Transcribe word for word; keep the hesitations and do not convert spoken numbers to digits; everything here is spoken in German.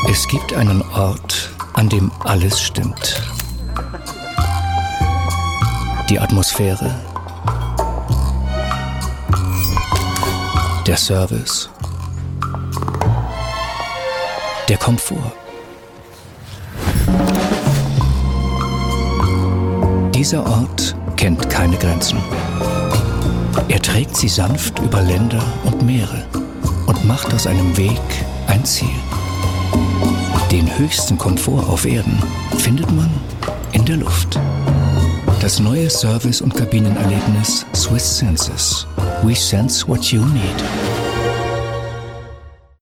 Es gibt einen Ort, an dem alles stimmt. Die Atmosphäre, der Service, der Komfort. Dieser Ort kennt keine Grenzen. Er trägt sie sanft über Länder und Meere und macht aus einem Weg ein Ziel. Den höchsten Komfort auf Erden findet man in der Luft. Das neue Service- und Kabinenerlebnis Swiss Senses. We sense what you need.